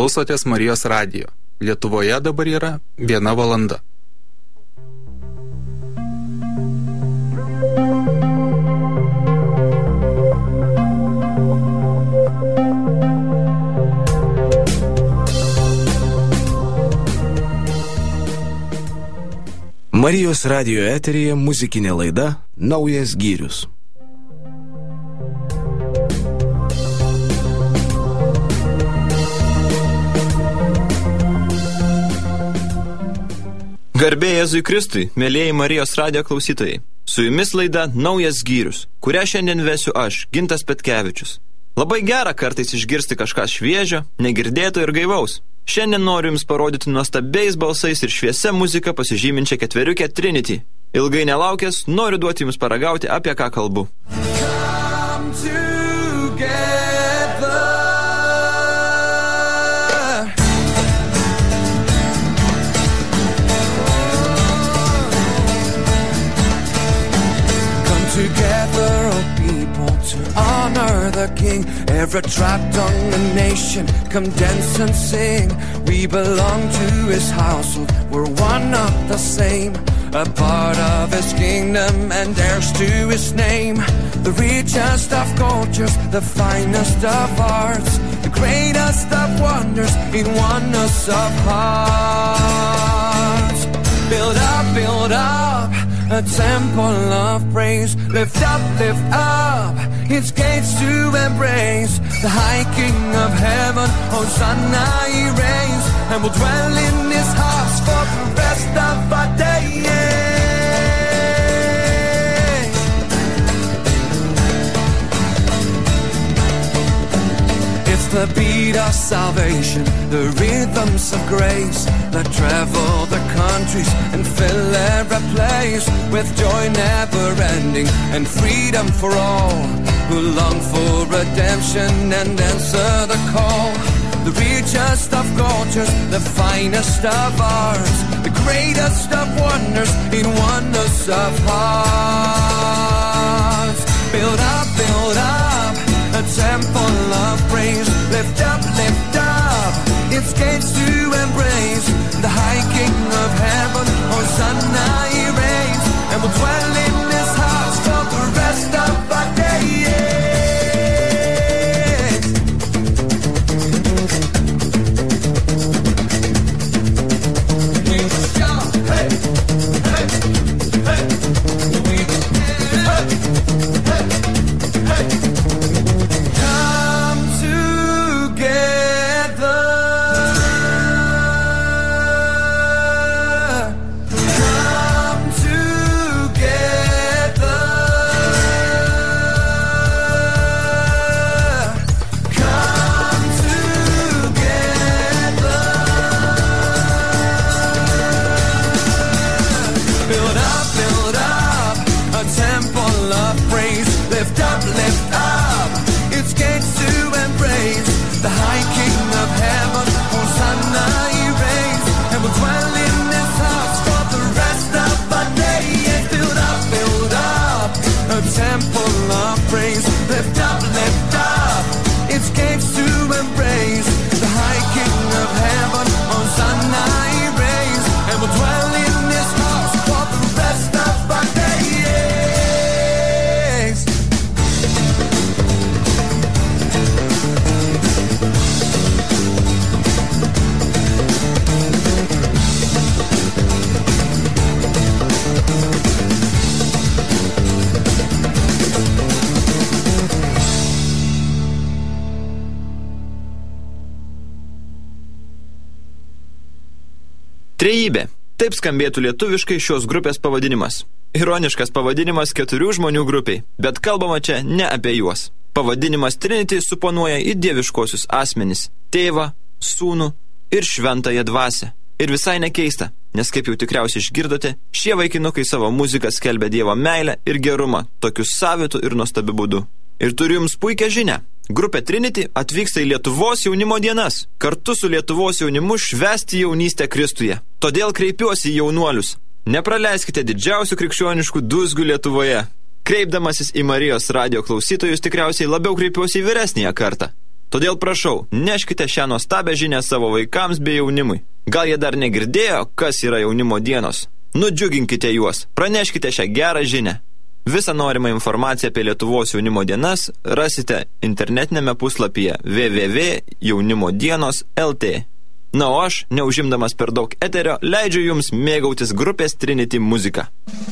Klausotės Marijos radijo. Lietuvoje dabar yra 1 valanda. Marijos radijo eteryje muzikinė laida Naujas gyrius. Garbė Jėzui Kristui, mėlieji Marijos radijo klausytojai. Su jumis laida Naujas gyrius, kurią šiandien vesiu aš, Gintas Petkevičius. Labai gera kartais išgirsti kažką šviežio, negirdėto ir gaivaus. Šiandien noriu jums parodyti nuostabiais balsais ir šviesia muzika pasižyminčią ketveriukę Trinity. Ilgai nelaukęs, noriu duoti jums paragauti, apie ką kalbu. Together, O people, to honor the King. Every tribe, tongue, and nation, come dance and sing. We belong to His household, we're one of the same. A part of His kingdom and heirs to His name. The richest of cultures, the finest of arts, the greatest of wonders in oneness of hearts. Build up a temple of praise. Lift up its gates to embrace the high King of heaven. Hosanna He reigns, and will dwell in His house for the rest of our days. It's the beat of salvation, the rhythms of grace that travel the countries and fill every place with joy never ending and freedom for all who long for redemption and answer the call. The richest of cultures, the finest of arts, the greatest of wonders in oneness of hearts. Build up a temple of praise. Lift up its gates to embrace the high King of heaven. Hosanna He reigns, and will dwell in His house for the rest of our days. Trejybė. Taip skambėtų lietuviškai šios grupės pavadinimas. Ironiškas pavadinimas 4 žmonių grupiai, bet kalbama čia ne apie juos. Pavadinimas Trinity suponuoja į dieviškosius asmenis – Tėvą, Sūnų ir Šventąją Dvasią. Ir visai nekeista, nes kaip jau tikriausiai išgirdote, šie vaikinukai savo muziką skelbia Dievo meilę ir gerumą tokiu savitu ir nuostabiu būdu. Ir turiu jums puikią žinią. Grupė Trinity atvyksta į Lietuvos jaunimo dienas, kartu su Lietuvos jaunimu švęsti jaunystę Kristuje. Todėl kreipiuosi į jaunuolius. Nepraleiskite didžiausių krikščioniškų dūzgių Lietuvoje. Kreipdamasis į Marijos radijo klausytojus tikriausiai labiau kreipiuosi į vyresnįją kartą. Todėl prašau, neškite šią nuostabią žinią savo vaikams bei jaunimui. Gal jie dar negirdėjo, kas yra jaunimo dienos? Nudžiuginkite juos, praneškite šią gerą žinią. Visą norimą informaciją apie Lietuvos jaunimo dienas rasite internetinėme puslapyje www.jaunimodienos.lt. Na, o aš, neužimdamas per daug eterio, leidžiu jums mėgautis grupės Trinity muziką.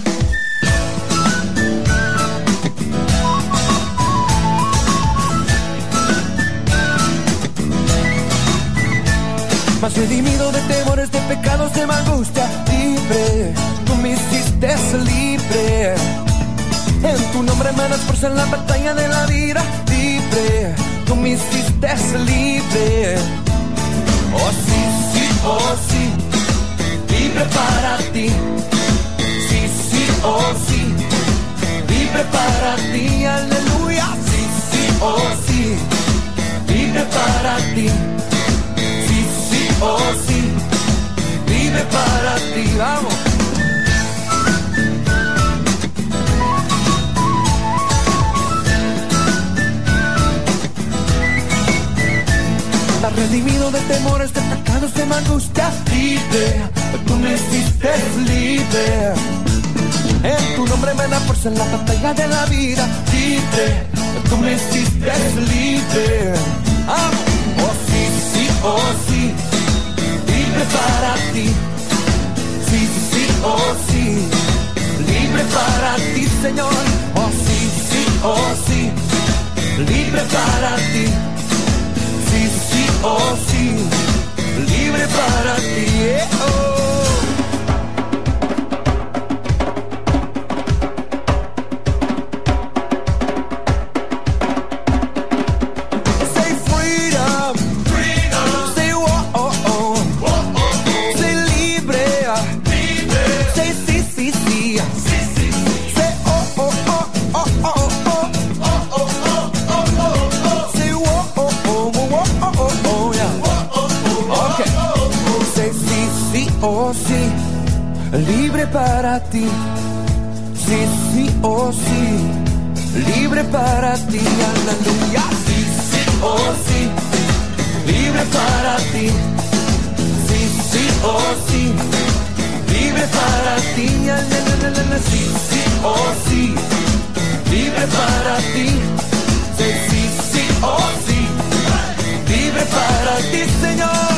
Mas redimido de temores, de pecados, de angustia, libre, tú me hiciste libre. En tu nombre me das fuerza en la batalla de la vida, libre, tú me hiciste libre. Oh sí, sí, oh sí, libre para ti. Sí, sí, oh sí, libre para ti, aleluya. Sí, sí, oh sí, libre para ti. Oh sí, libre para ti, vamos. Estás redimido de temores, de pecados, de angustia, libre, tú me hiciste libre. En tu nombre me da fuerza en la batalla de la vida, libre, tú me hiciste libre. Oh sí, sí, oh sí, libre para ti. Sí, sí, oh sí, libre para ti, Señor. Oh sí, sí, oh sí, libre para ti. Sí, sí, oh sí, libre para ti. Oh. Oh sí, libre para ti. Sí, sí, oh sí, libre para ti. Aleluya. Sí, sí, oh sí, libre para ti. Sí, sí, oh sí, libre para ti. Aleluya. Sí, sí, oh sí, libre para ti. Sí, sí, sí, oh sí, libre para ti, Señor.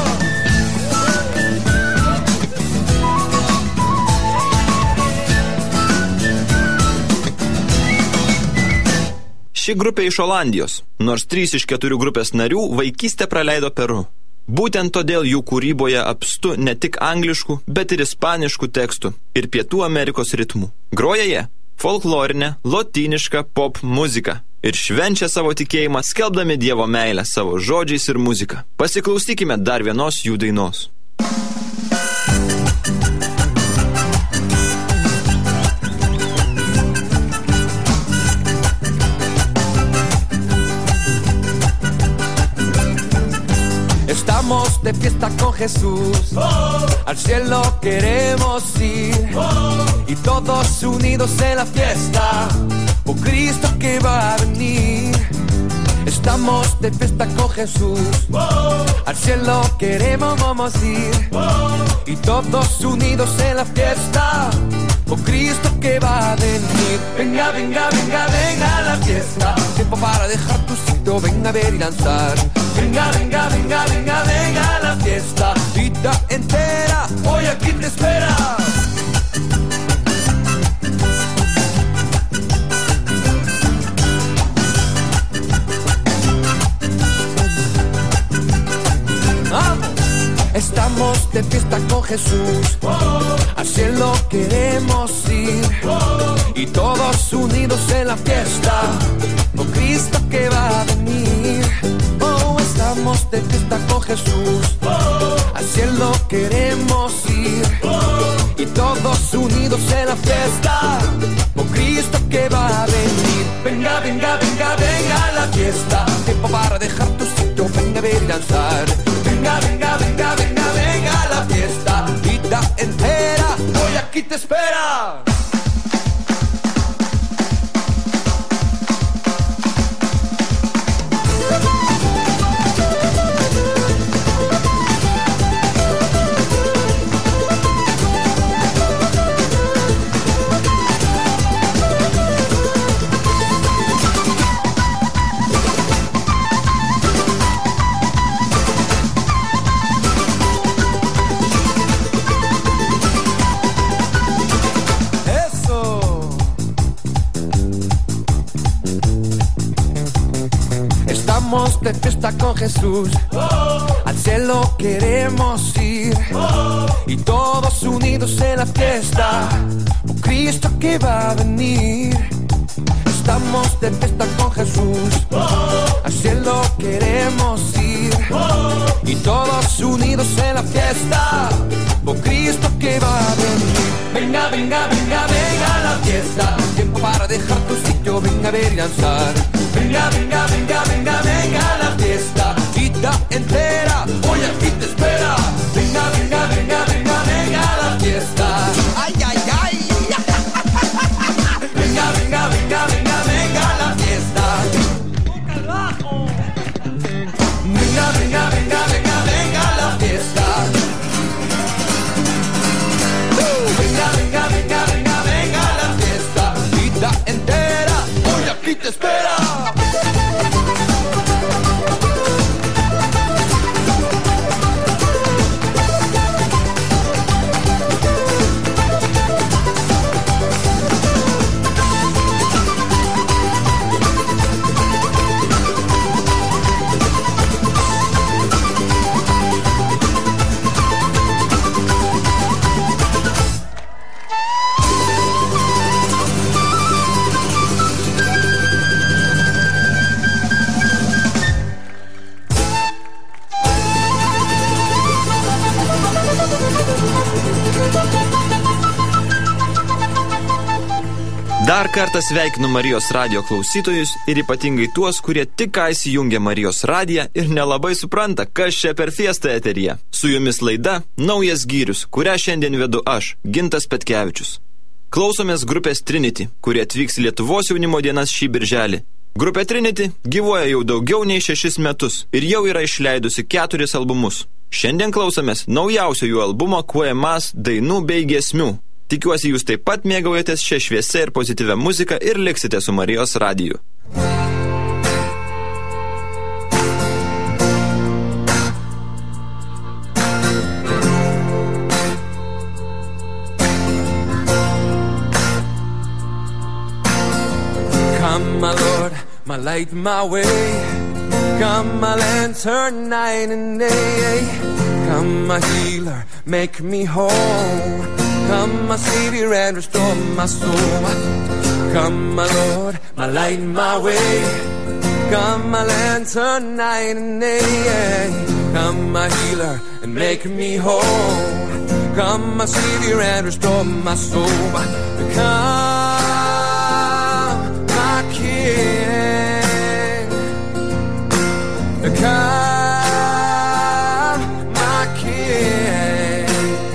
Ši grupė iš Olandijos, nors 3 iš 4 grupės narių vaikystę praleido Peru. Būtent todėl jų kūryboje apstu ne tik angliškų, bet ir ispaniškų tekstų ir Pietų Amerikos ritmų. Groja jie folklorinę, lotynišką pop muziką ir švenčia savo tikėjimą, skelbdami Dievo meilę savo žodžiais ir muzika. Pasiklausykime dar vienos jų dainos. Estamos de fiesta con Jesús, al cielo queremos ir, y todos unidos en la fiesta, por Cristo que va a venir. Estamos de fiesta con Jesús, al cielo queremos ir, y todos unidos en la fiesta, por Cristo que va a venir. Venga, venga, venga, venga a la fiesta, tiempo para dejar tu sitio, venga a ver y danzar. Venga, venga, venga, venga, venga a la fiesta, vida entera, hoy aquí te espera. Estamos de fiesta con Jesús, al cielo queremos ir, y todos unidos en la fiesta, con Cristo que va a venir. Oh, estamos de fiesta con Jesús, al cielo queremos ir, y todos unidos en la fiesta, con Cristo que va a venir. Venga, venga, venga, venga a la fiesta, tiempo para dejar tu sitio, venga a ver y danzar. Venga, venga, venga, venga, venga a la fiesta, vida entera, hoy aquí te espera. de fiesta con Jesús. Al cielo queremos ir y todos unidos en la fiesta, por Cristo que va a venir. Estamos de fiesta con Jesús. Al cielo queremos ir y todos unidos en la fiesta, por Cristo que va a venir. Venga, venga, venga, venga a la fiesta. Tiempo para dejar tu sitio, venga a ver y danzar. Venga, venga, venga, venga, venga a la fiesta. Vida entera, hoy aquí te espera. Venga, venga, venga, venga, venga a la fiesta. Ay, ay, ay. Venga, venga, venga, venga, venga a la fiesta. Venga, venga, venga, venga, venga a la fiesta. Venga, venga, venga, venga, venga a la fiesta. Vida entera, hoy aquí te espera. Dar kartą sveikinu Marijos radijo klausytojus ir ypatingai tuos, kurie tik ką įsijungia Marijos radiją ir nelabai supranta, kas čia per fiestą eteryje. Su jumis laida Naujas gyrius, kurią šiandien vedu aš, Gintas Petkevičius. Klausomės grupės Trinity, kurie atvyks Lietuvos jaunimo dienas šį birželį. Grupė Trinity gyvuoja jau daugiau nei 6 metus ir jau yra išleidusi 4 albumus. Šiandien klausomės naujausio jų albumo Kuemas dainų bei giesmių. Tikiuosi, jūs taip pat mėgaujatės šią šviesią ir pozityvę muziką ir liksite su Marijos radiju. Come, my Lord, my light, my way. Come, my lantern, night and day. Come, my healer, make me whole. Come, my Savior, and restore my soul. Come, my Lord, my light, my way. Come, my lantern, night and day. Come, my healer, and make me whole. Come, my Savior, and restore my soul. Come, my King. Come, my King.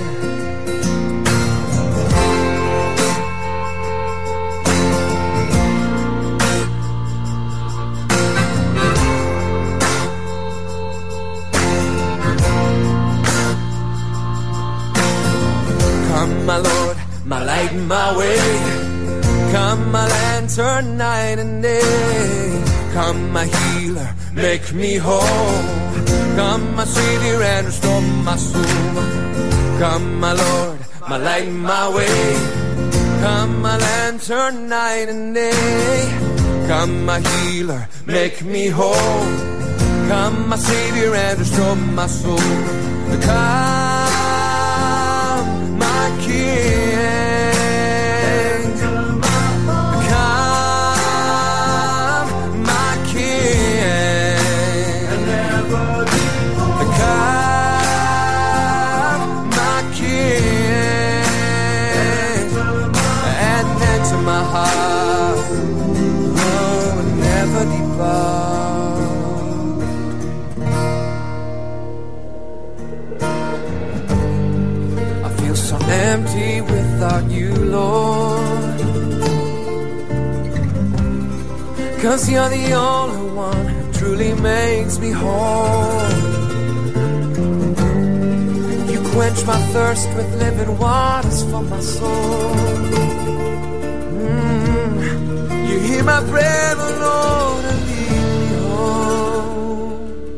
Come, my Lord, my light and my way. Come, my lantern, night and day. Come, my healer, make me whole. Come, my Savior, and restore my soul. Come, my Lord, my light and my way. Come, my lantern, night and day. Come, my healer, make me whole. Come, my Savior, and restore my soul. Come, my King. Come, my King. Come, my King. And enter my heart. Oh, and never depart. I feel so empty without you, Lord. 'Cause you're the only one who truly makes me whole. You quench my thirst with living waters for my soul. You hear my prayer, oh Lord, and lead me home.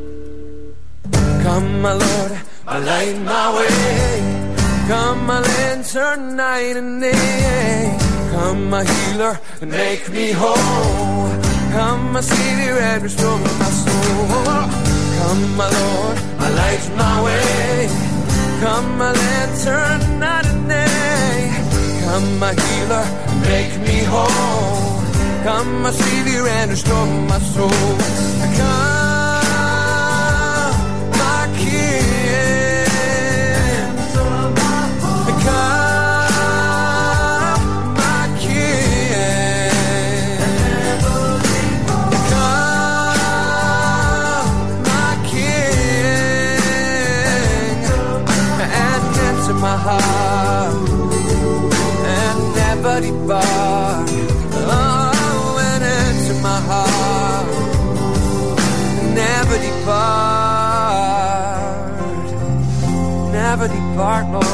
Come, my Lord, my light, my way. Come, my lantern, night and day. Come, my healer, and make me whole. Come, my Savior, and restore my soul. Come, my Lord, my life's my way. Come, my lantern, night and day. Come, my healer, make me whole. Come, my Savior, and restore my soul. Come, my King. Come, my King. Come, my King. And enter my heart and never depart. My heart, never depart, Lord.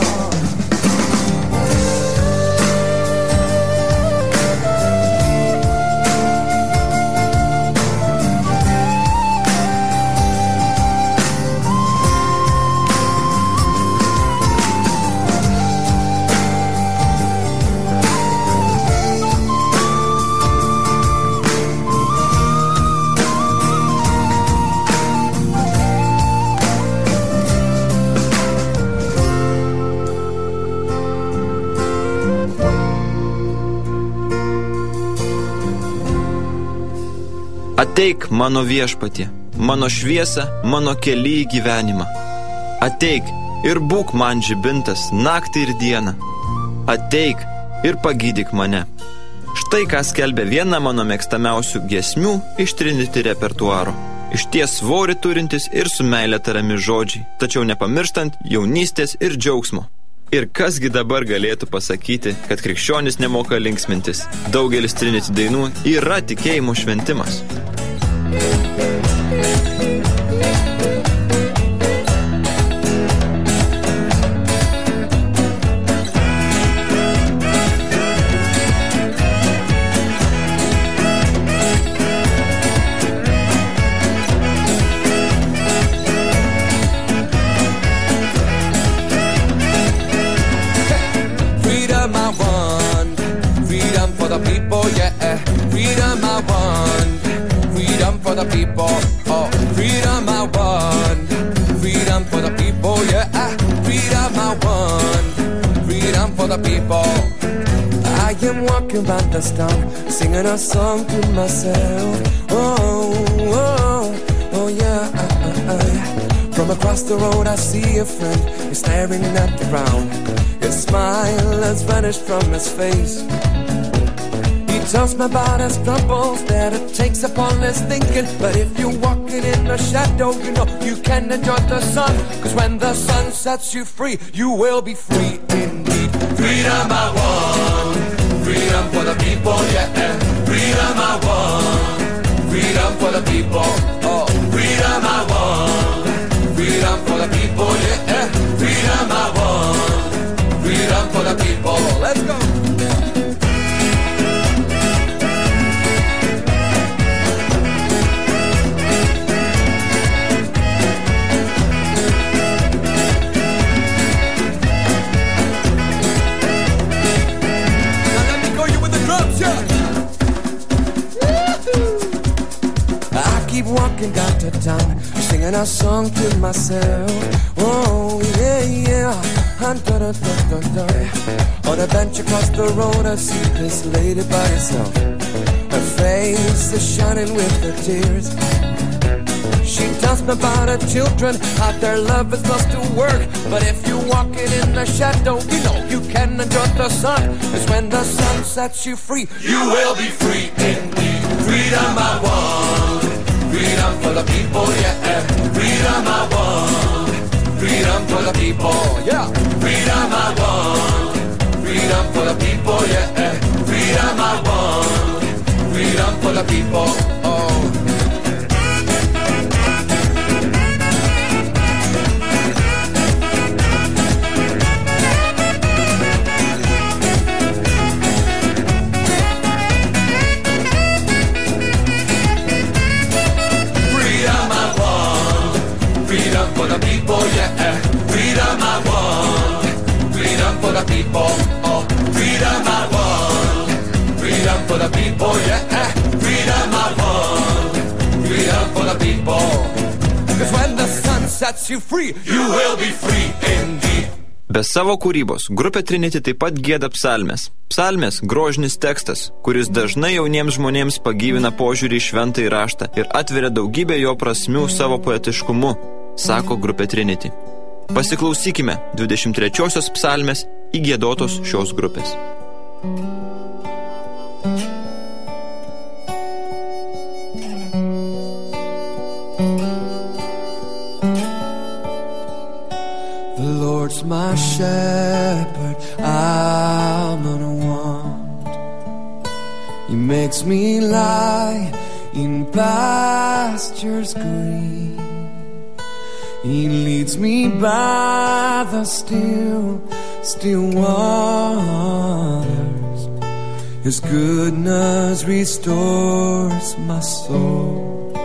Ateik, mano viešpatie, mano šviesa, mano kely į gyvenimą. Ateik ir būk man žibintas naktį ir dieną. Ateik ir pagydyk mane. Štai ką skelbia viena mano mėgstamiausių giesmių iš Trinity repertuaro. Išties svorį turintis ir su meile tariami žodžiai, tačiau nepamirštant jaunystės ir džiaugsmo. Ir kasgi dabar galėtų pasakyti, kad krikščionis nemoka linksmintis. Daugelis Trinity dainų yra tikėjimo šventimas. About the storm, singing a song to myself. Oh, oh, oh yeah. From across the road I see a friend. He's staring at the ground. His smile has vanished from his face. He tells me about his troubles that it takes upon his thinking. But if you're walking in the shadow, you know you can enjoy the sun. Cause when the sun sets you free, you will be free indeed. Freedom I want. Freedom for the people, yeah. Freedom I want. Freedom for the people. Oh, freedom I want. Freedom for the people, yeah. Freedom I want. Freedom for the people. Let's go. Walking down to town, singing a song to myself. Oh, yeah, yeah. On a bench across the road, I see this lady by herself. Her face is shining with her tears. She tells me about her children, how their love is lost to work. But if you're walking in the shadow, you know you can enjoy the sun. Cause when the sun sets you free, you will be free indeed. Freedom I want. Freedom for the people, yeah. Freedom I want. Freedom for the people, yeah. Freedom I want. Freedom for the people, yeah. Freedom I want. Freedom for the people, oh. For the people, yeah. Freedom I want. Freedom for the people, oh. Freedom I want. Freedom for the people, yeah. Freedom freedom I want, freedom for the people. 'Cause when the sun sets you free, you will be free indeed. Be savo kūrybos, grupė Trinity taip pat gieda psalmes. Psalmės – grožinis tekstas, kuris dažnai jauniems žmonėms pagyvina požiūrį į šventąjį raštą ir atveria daugybę jo prasmių savo poetiškumu, sako grupė Trinity. Pasiklausykime 23-osios psalmės įgiedotos šios grupės. The Lord's my shepherd, I'm not want. He makes me lie in pastures green. He leads me by the still waters. His goodness restores my soul.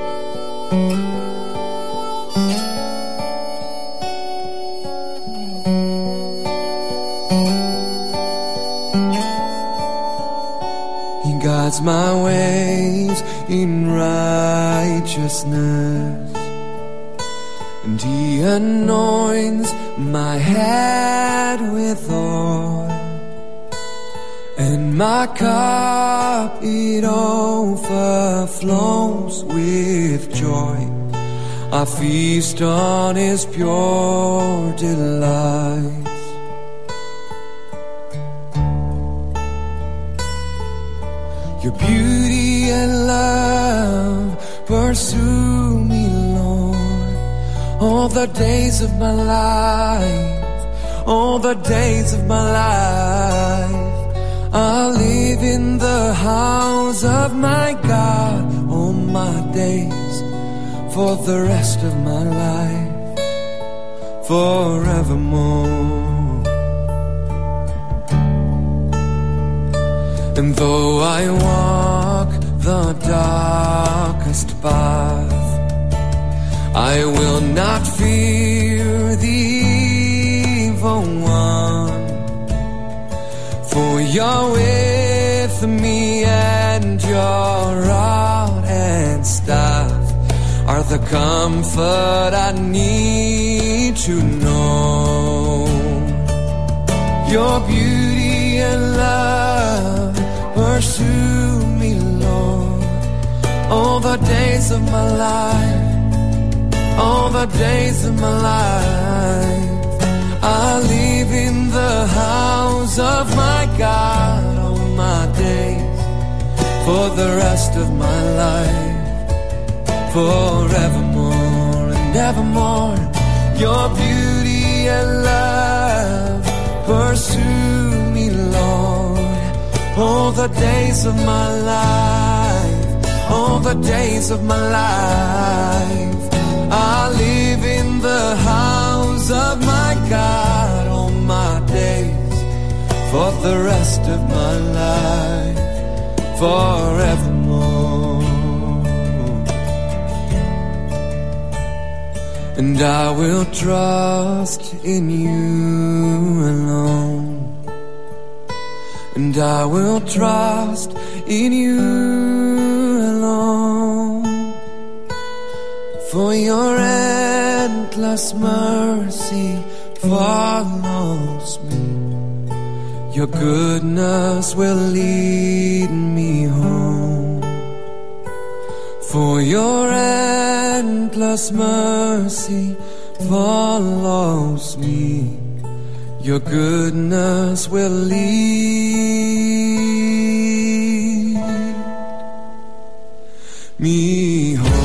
Guides my ways in righteousness, and He anoints my head with oil, and my cup it overflows with joy. I feast on His pure delights. Your beauty and love pursue me, Lord, all the days of my life, all the days of my life. I'll live in the house of my God all my days, for the rest of my life, forevermore. And though I walk the darkest path, I will not fear the evil one, for you're with me, and your rod and staff are the comfort I need to know. Your beauty and love pursue me, Lord, all the days of my life, all the days of my life. I'll live in the house of my God all my days, for the rest of my life, forevermore and evermore. Your beauty and love pursue me, Lord, all the days of my life, all the days of my life. I live in the house of my God all my days, for the rest of my life, forevermore. And I will trust in you alone, and I will trust in you alone, for your endless mercy follows me. Your goodness will lead me home, for your endless mercy follows me. Your goodness will lead me home.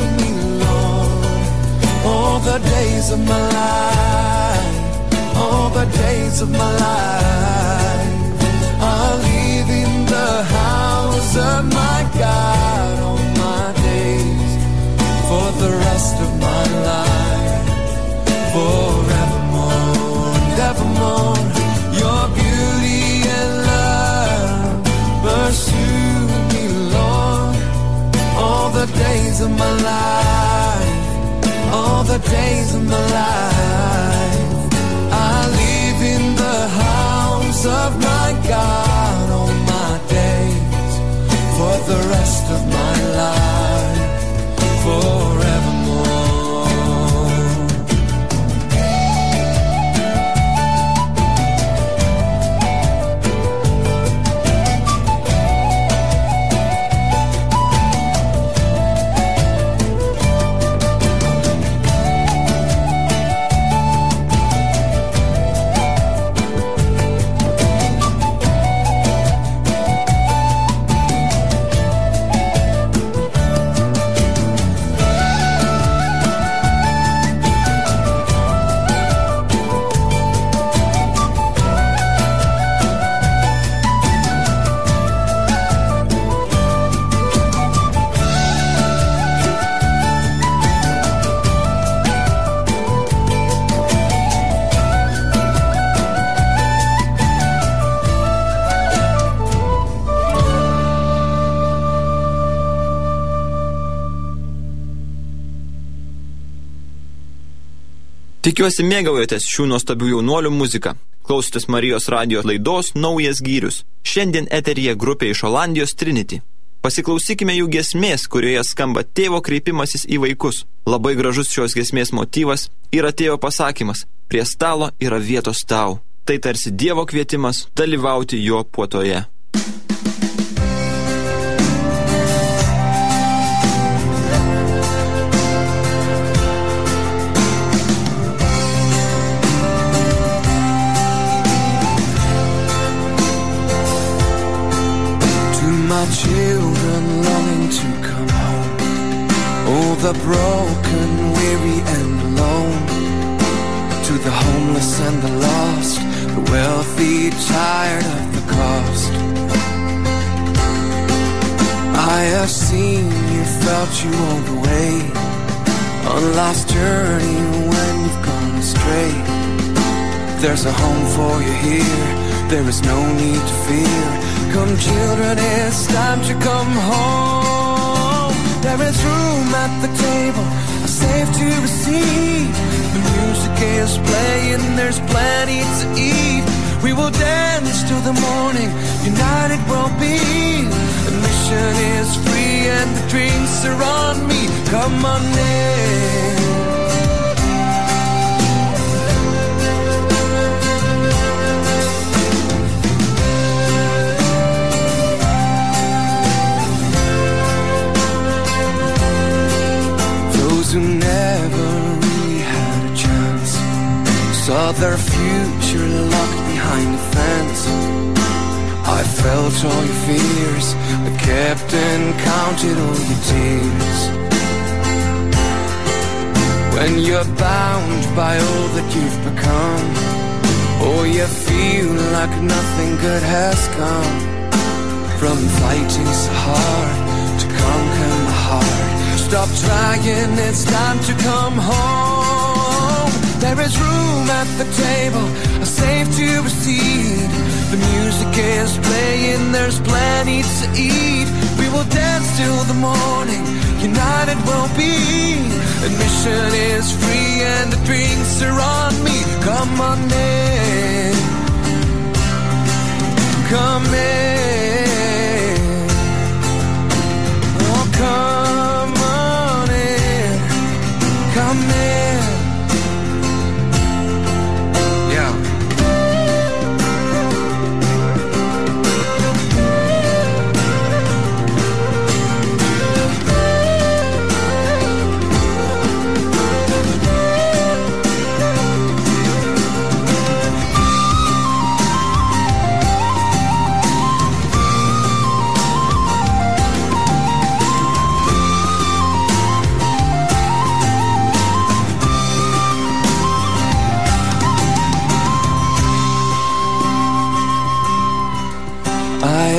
Of my life, all the days of my life. I'll live in the house of my God all my days, for the rest of my life, forevermore and evermore. Your beauty and love pursue me, Lord, all the days of my life, all the days of my life. I live in the house of my God all my days, for the rest of my life, forevermore. Tikiuosi mėgaujatės šių nuostabių jaunuolių muziką. Klausotės Marijos radijo laidos Naujas gyrius. Šiandien eteryje grupė iš Olandijos Trinity. Pasiklausykime jų giesmės, kurioje skamba tėvo kreipimasis į vaikus. Labai gražus šios giesmės motyvas yra tėvo pasakymas: prie stalo yra vietos tau. Tai tarsi Dievo kvietimas dalyvauti jo puotoje. My children longing to come home, oh, the broken, weary and alone, to the homeless and the lost, the wealthy, tired of the cost. I have seen you, felt you all the way, on life's journey when you've gone astray. There's a home for you here, there is no need to fear. Come children, it's time to come home. There is room at the table, safe to receive. The music is playing, there's plenty to eat. We will dance till the morning, united we'll be. Admission is free and the drinks are on me. Come on in. Who never really had a chance, saw their future locked behind a fence. I felt all your fears, I kept and counted all your tears. When you're bound by all that you've become, oh, you feel like nothing good has come. From fighting so hard to conquer my heart, stop trying, it's time to come home. There is room at the table, safe to receive. The music is playing, there's plenty to eat. We will dance till the morning, united we'll be. Admission is free and the drinks are on me. Come on in, come in, oh come on in, come in. Yeah.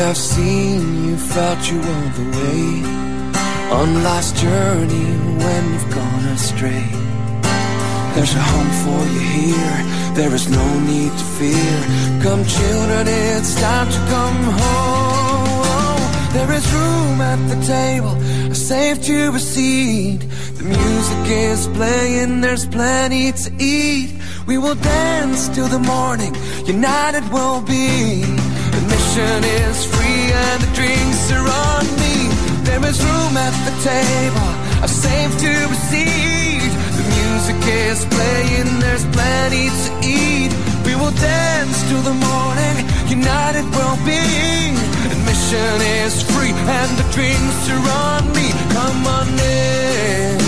I've seen you, felt you all the way on life's journey when you've gone astray. There's a home for you here, there is no need to fear. Come children, it's time to come home. There is room at the table, safe to a seat. The music is playing, there's plenty to eat. We will dance till the morning, united we'll be. Admission is free and the drinks are on me. There is room at the table, safe to a seat. The music is playing, there's plenty to eat. We will dance till the morning, united we'll be. Admission is free and the drinks are on me. Come on in.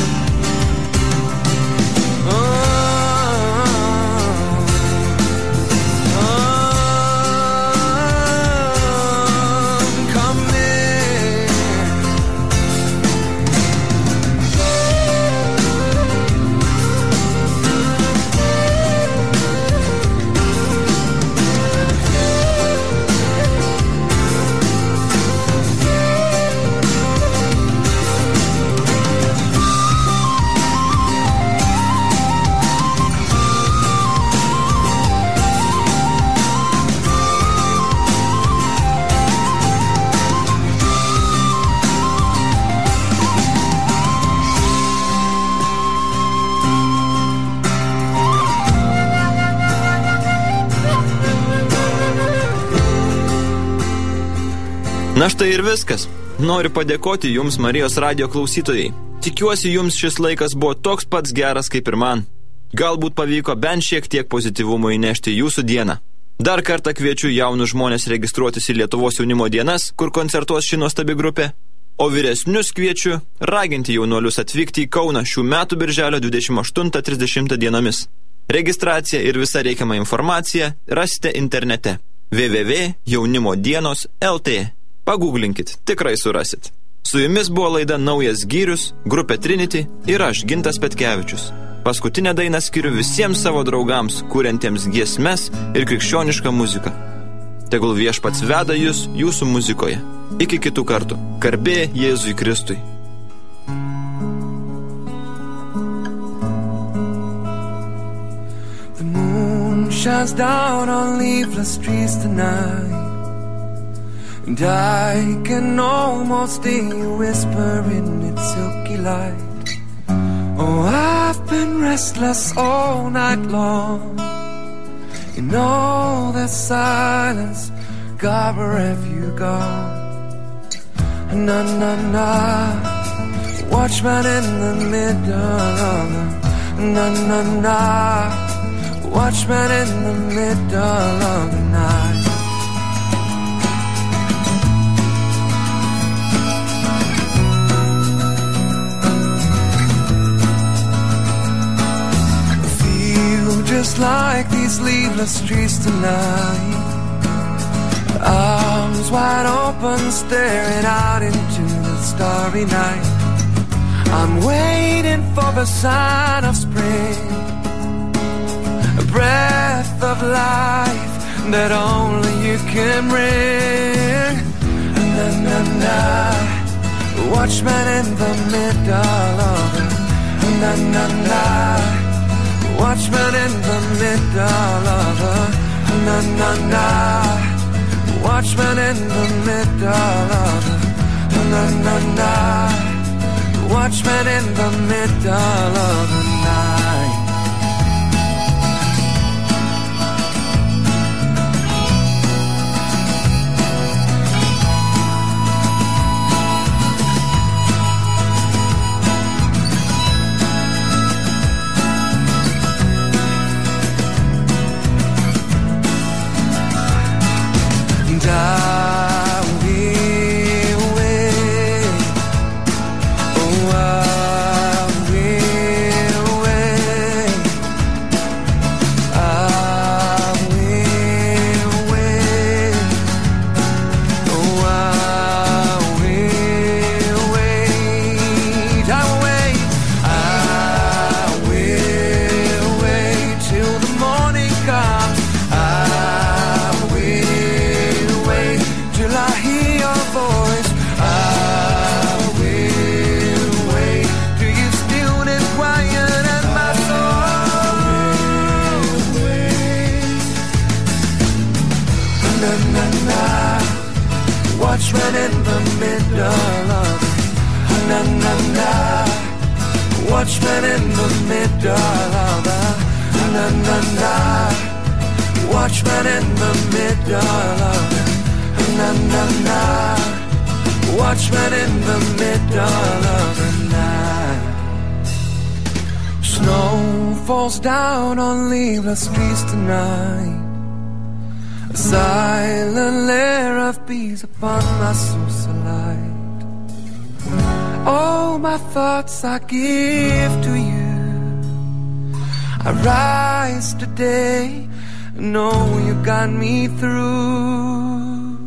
Na štai ir viskas. Noriu padėkoti jums, Marijos radijo klausytojai. Tikiuosi, jums šis laikas buvo toks pats geras kaip ir man. Galbūt pavyko bent šiek tiek pozityvumo įnešti jūsų dieną. Dar kartą kviečiu jaunus žmonės registruotis į Lietuvos jaunimo dienas, kur koncertuos ši nuostabi grupė. O vyresnius kviečiu raginti jaunuolius atvykti į Kauną šių metų birželio 28-30 dienomis. Registraciją ir visą reikiamą informaciją rasite internete www.jaunimodienos.lt. Pagūglinkit, tikrai surasit. Su jumis buvo laida Naujas Gyrius, grupė Trinity ir aš, Gintas Petkevičius. Paskutinę dainą skiriu visiems savo draugams, kuriantiems giesmes ir krikščionišką muziką. Tegul Viešpats veda jūs jūsų muzikoje. Iki kitų kartų. Garbė Jėzui Kristui. The moon shines down on leafless trees tonight, and I can almost hear you whisper in its silky light. Oh, I've been restless all night long. In all that silence, God, where have you gone? Na na na, watchman in the middle of the na na na, watchman in the middle of the night. Just like these leafless trees tonight, arms wide open, staring out into the starry night. I'm waiting for the sign of spring, a breath of life that only you can bring. Na na na, watchman in the middle of it. Na na na, watchman in the middle of the na na na, watchman in the middle of the na na na, watchman in the middle of the night. I will Watchman in the middle of the na-na-na. Watchman in the middle of the na-na-na. Watchman in the middle of the na-na-na. Watchman in the middle of the night. Snow falls down on leafless trees tonight. A silent layer of peace upon my soul's light. All my thoughts I give to you. I rise today, know you got me through.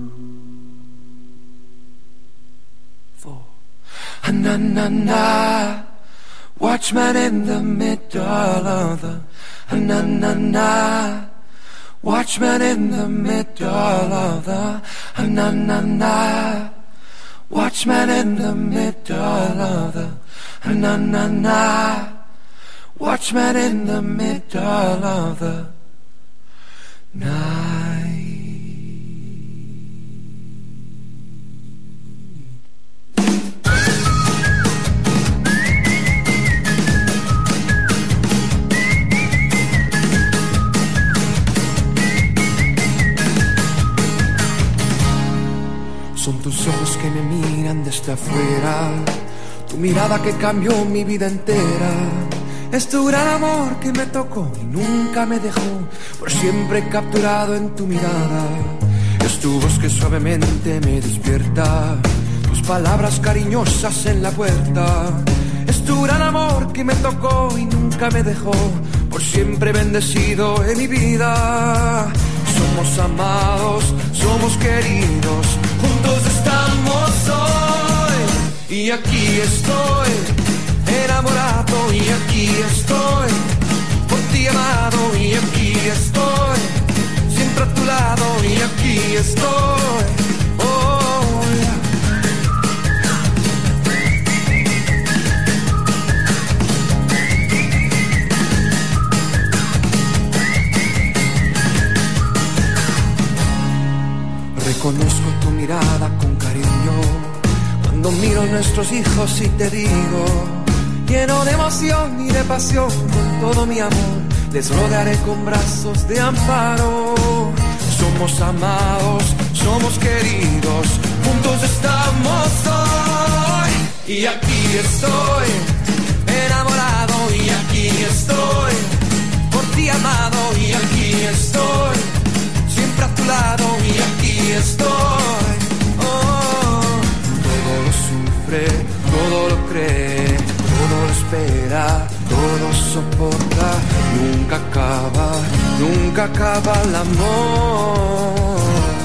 For na-na-na. Watchman in the middle of the na-na-na. Watchman in the middle of the na-na-na. Watchman in the middle of the na-na-na. Watchman in the middle of the night. Son tus ojos que me miran desde afuera, tu mirada que cambió mi vida entera. Es tu gran amor que me tocó y nunca me dejó, por siempre capturado en tu mirada. Es tu voz que suavemente me despierta, tus palabras cariñosas en la puerta. Es tu gran amor que me tocó y nunca me dejó, por siempre bendecido en mi vida. Somos amados, somos queridos, juntos estamos hoy. Y aquí estoy, enamorado, y aquí estoy, por ti amado, y aquí estoy, siempre a tu lado, y aquí estoy. Oh, yeah. Reconozco tu mirada con cariño cuando miro a nuestros hijos y te digo, lleno de emoción y de pasión, con todo mi amor les rodearé con brazos de amparo. Somos amados, somos queridos, juntos estamos hoy. Y aquí estoy, enamorado, y aquí estoy, por ti amado, y aquí estoy, siempre a tu lado, y aquí estoy. Oh, todo lo sufre, todo lo cree, todo lo espera, todo soporta, nunca acaba el amor.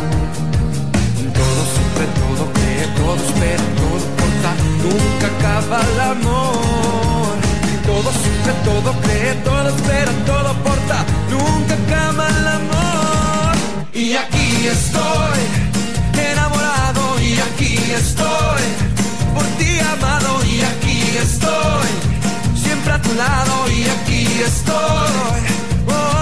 Todo sufre, todo cree, todo espera, todo soporta, nunca acaba el amor. Todo sufre, todo cree, todo espera, todo soporta, nunca acaba el amor. Y aquí estoy, enamorado, y aquí estoy, por ti amado, y aquí estoy, siempre a tu lado, y aquí estoy. Oh.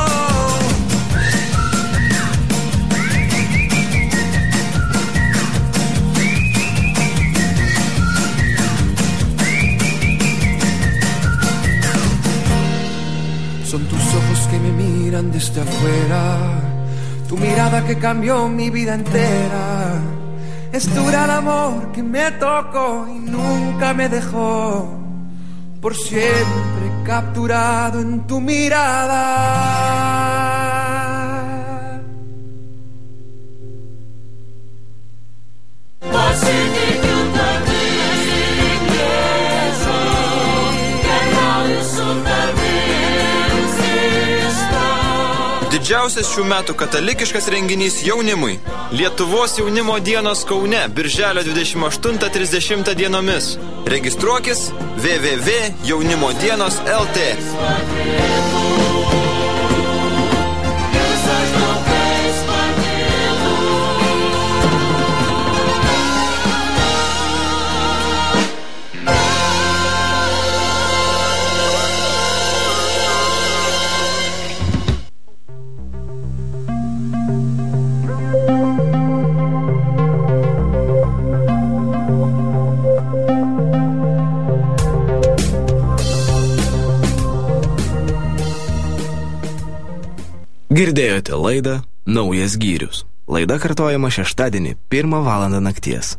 Son tus ojos que me miran desde afuera, tu mirada que cambió mi vida entera. Es tu gran amor que me tocó y nunca me dejó, por siempre capturado en tu mirada. Didžiausias šių metų katalikiškas renginys jaunimui. Lietuvos jaunimo dienos Kaune, birželio 28-30 dienomis. Registruokis www.jaunimodienos.lt. Girdėjote laidą Naujas gyrius. Laida kartojama šeštadienį 1 valandą nakties.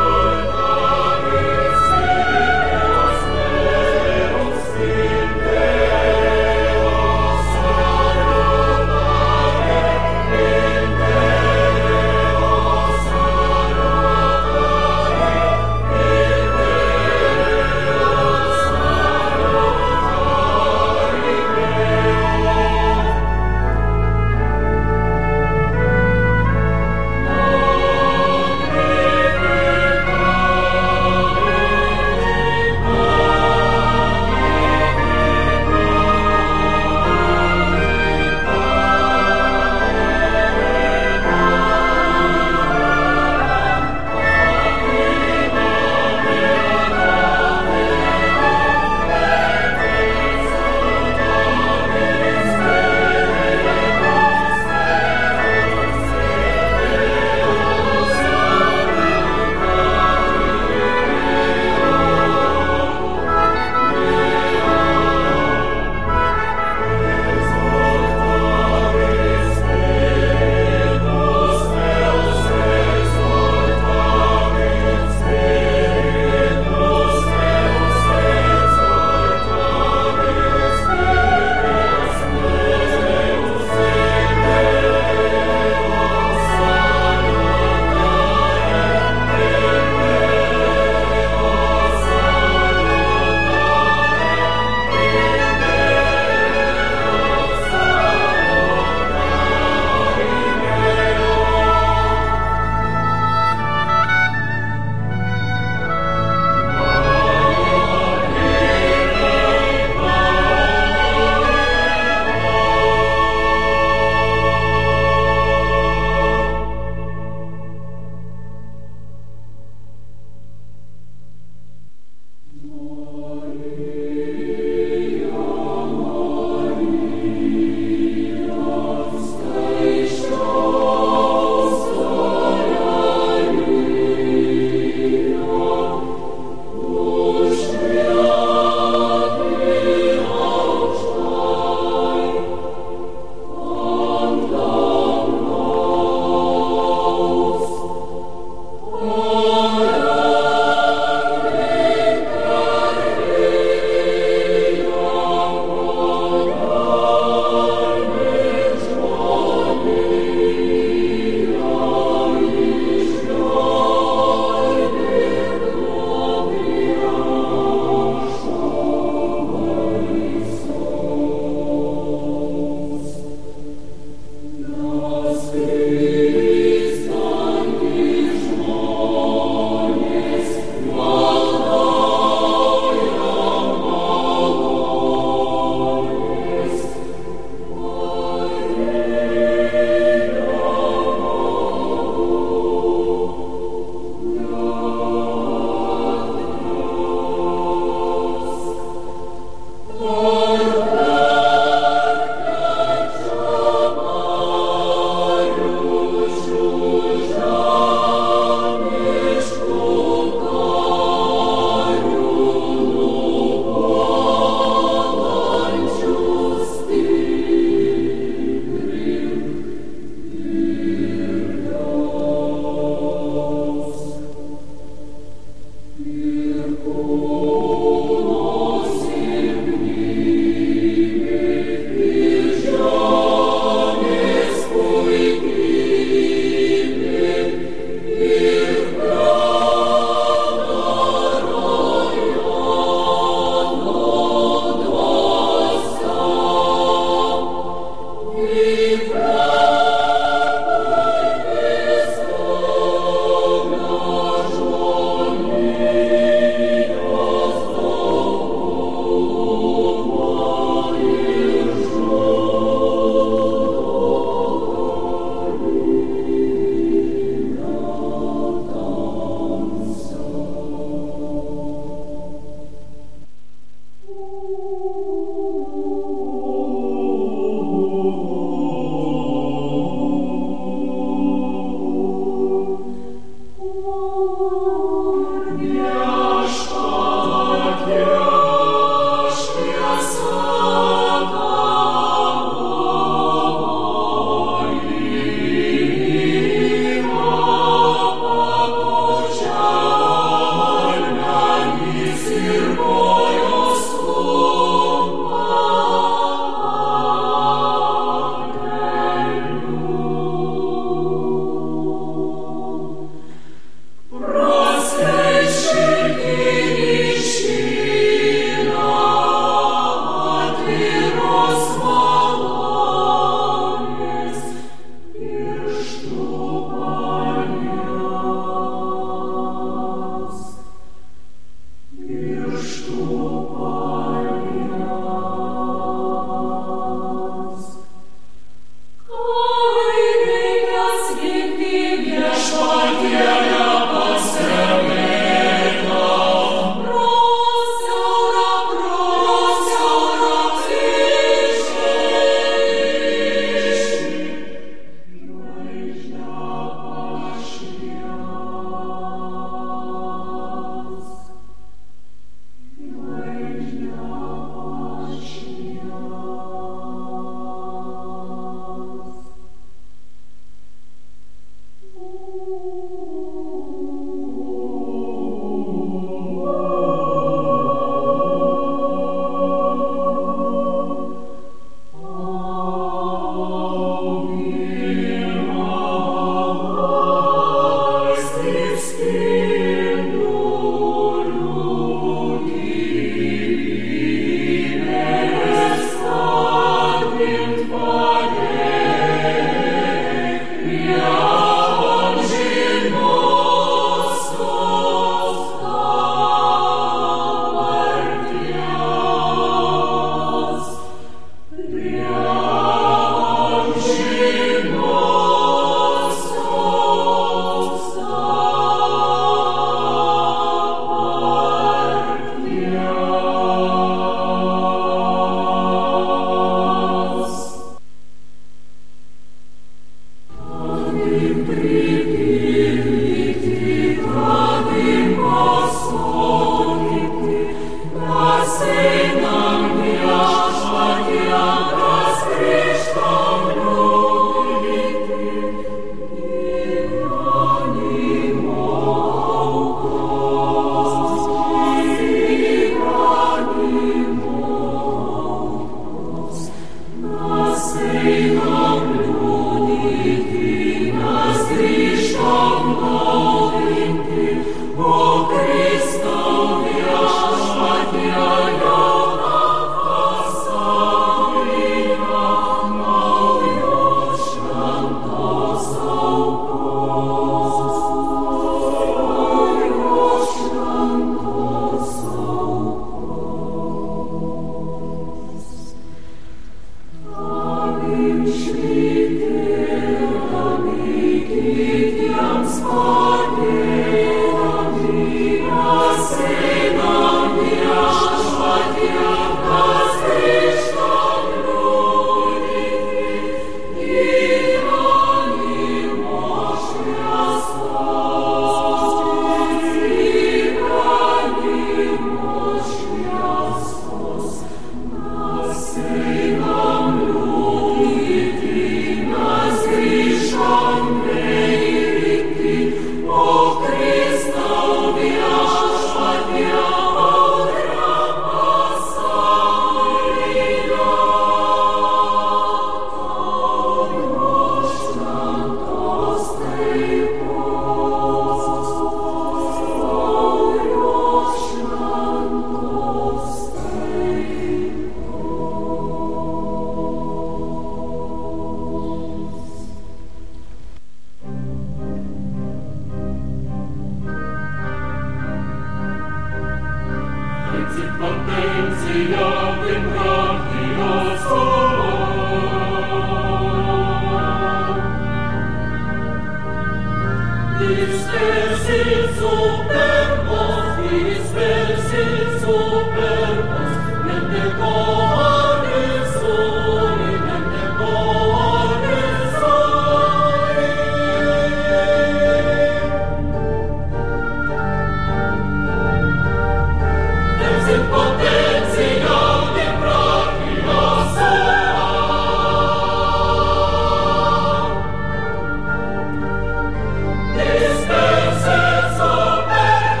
Disperse super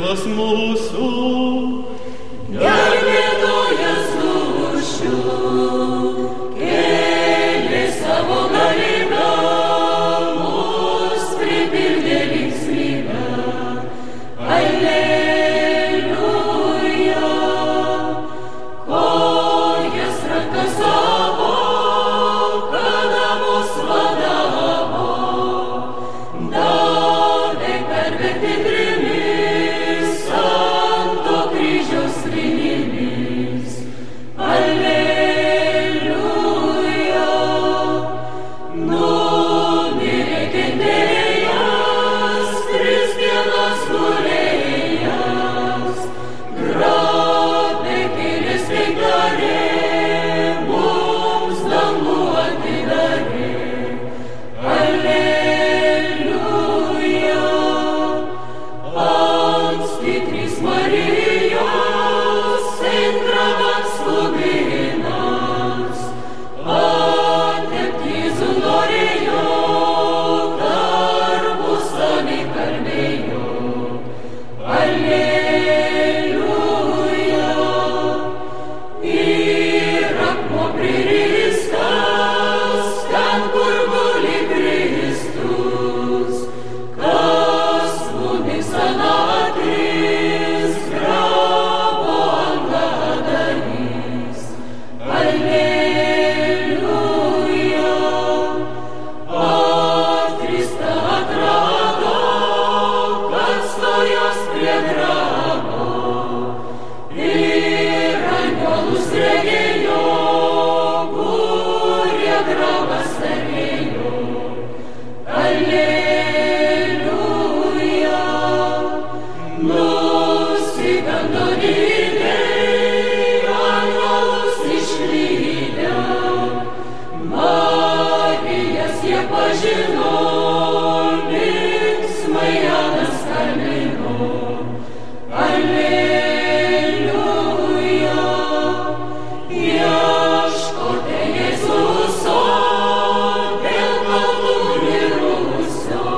Dievas mūsų, gelbėtojas dūšių, kėlė savo galybę, mus pripildė linksmybę. Alleluja, kojas rankas savo, kada mus vadavo, davė perverti trimis ant to kryžiaus vinimis. Alleluja, numirė kentėjęs, 3 dienas gulėjęs, grabe kėlės taikdarė, mums dangų atidarė. Alleluja, anksti 3 Marijos, entramas kubinas, ateptyzų norėjo, tarpusavy kalbėjo. Alleluja, ir akmuo priristas, ten kur guli Kristus, kas mumis anatris, grabo angą darys. Alleluja, atkrista atrado, kad stojęs prie grabo, ir angelus regėjo, kurie grabą stebėjo. Alleluja, nusigando didžiai, angelus išlydę, Marijas jie pažino, linksmai ją nuskambino. Alleluja, ieškote Jėzuso, dėl kaltų mirusio,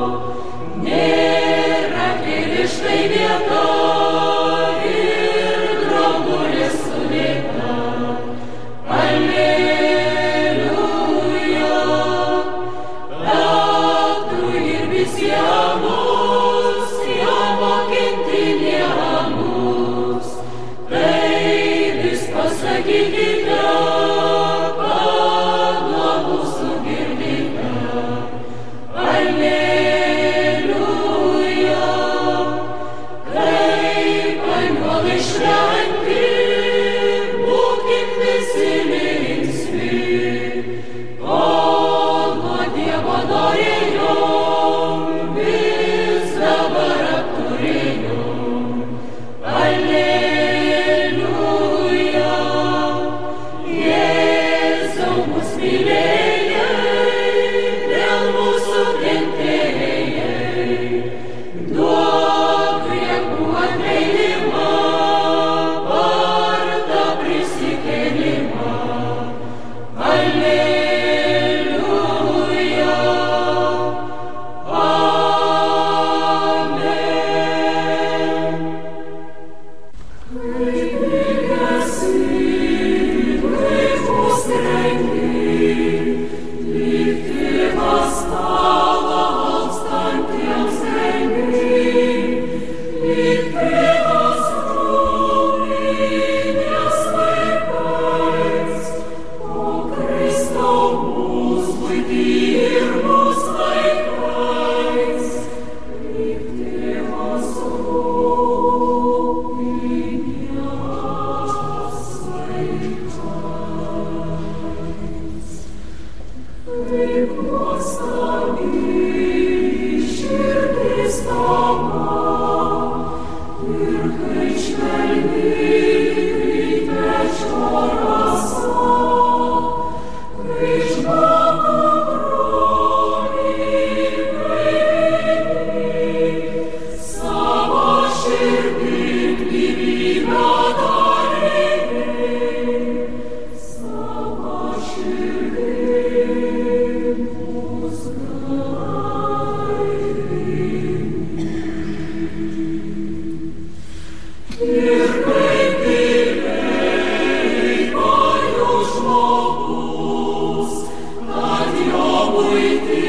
nėra kėliškai vieta ir drobulės sudėta. Alleluja, Petru ir visiems, jam mokintinėms, tai vis pasakykite, kad nuo mūsų girdite. Alleluja, kaip angelai šventi, būkim visi linksmi, ko nuo Dievo norėjom, vis dabar apturėjom. Alleluja, Jėzau mus mylėjai, dėl mūsų kentėjai, duok griekų atleidimą, vardą prisikėlimą. Alleluja, amen. uiti